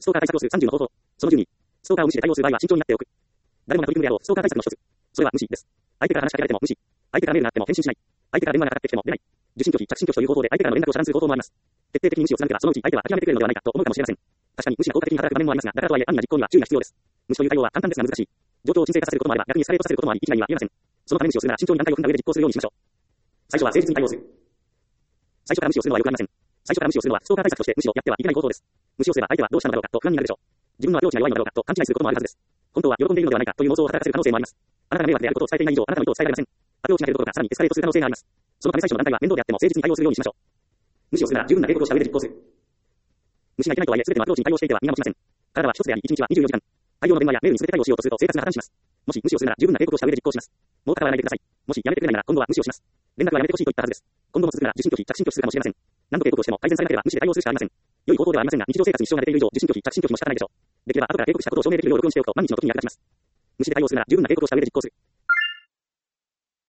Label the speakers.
Speaker 1: ストーカー対策をする30の方法。その12。ストーカーを無視で対応する場合は慎重になっておく。誰もが取り組むであろうストーカー対策の一つ。それは無視です。相手から話しかけられても無視。相手からメールがあっても返信しない。相手から電話がかかってきても出ない。受信拒否、着信拒否という方法で相手からの連絡を遮断する方法もあります。徹底的に無視を続けばそのうち相手は諦めてくれるのではないかと思うかもしれません。確かに無視が効果的に働く場面もありますが、だからとはいえ暗には実行には注意が必要です。無視という対応は簡単ですが難しい。状況を沈静化させることもあれば逆にエスカレートさせることもあり、一概には言えません。そのため無視をするなら慎重に段階を踏んだ上で実行するようにしましょう。最初は誠実に対応する。最初から無視をするのは良くありません。最初から無視をするのはストーカー対策として無視をやってはいけない行動です。無視をすれば相手はどうしたのだろうかと不安になるでしょう。自分のアプローチが弱いのだろうかと勘違いすることもあるはずです。本当は喜んでいるのではないかという妄想を働かせる可能性もあります。あなたが迷惑であることを伝えていない以上、あなたの意図を伝えられません。アプローチが出るどころかさらにエスカレートする可能性があります。そのため最初の段階は面倒であっても誠実に対応するようにしましょう。無視をするなら十分な警告をした上で実行する。無視がいけないとはいえ全てのアプローチに対応していては意味が持ちません。体は一つであり、1日は24時間。大量の電話やメールに全て対応しようとすると生活が破綻します。もし無視をするなら十分な警告をした上で実行します。もう関わらないでください。もしやめてくれないなら今度は無視をします。連絡はやめてほしいと言ったはずです。今後も続くなら受信拒否、着信拒否するかもしれません。何度警告をしても改善されなければ無視で対応するしかありません。良い方法ではありませんが、日常生活に支障が出ている以上、受信拒否、着信拒否も仕方ないでしょう。できれば後から警告したことを証明できるよう録音しておくと万日の時に役立ちます。無視で対応するなら十分な警告をした上で実行する。